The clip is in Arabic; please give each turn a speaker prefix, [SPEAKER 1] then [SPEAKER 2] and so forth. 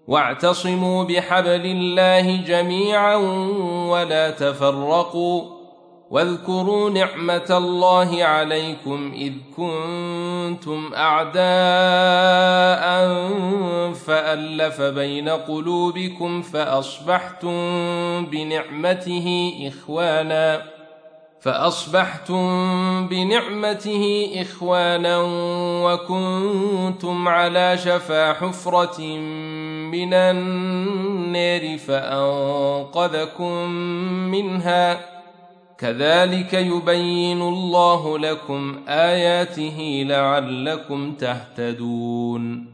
[SPEAKER 1] واعتصموا بحبل الله جميعا ولا تفرقوا واذكروا نعمة الله عليكم إذ كنتم أعداء فألف بين قلوبكم فأصبحتم بنعمته إخوانا وكنتم على شفا حفرة من النار فأنقذكم منها كذلك يبين الله لكم آياته لعلكم تهتدون